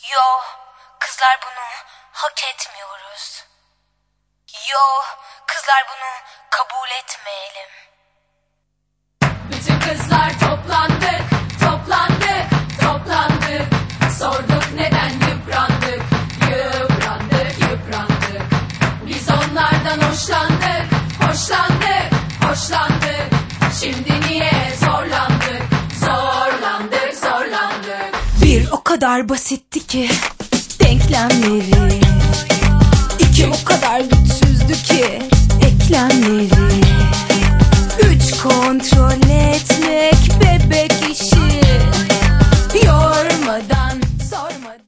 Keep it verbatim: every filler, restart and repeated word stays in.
Yo, kızlar bunu hak etmiyoruz. Yo, kızlar bunu kabul etmeyelim. Bütün kızlar toplandık, toplandık, toplandık. Sorduk neden yıprandık, yıprandık, yıprandık. Biz onlardan hoşlandık, hoşlandık, hoşlandık. Şimdi niye zorlandık, zorlandık, zorlandık. Bir o kadar basitti ki denklemleri, İki o kadar güçsüzdü ki eklemleri, Üç kontrol etmek bebek işi.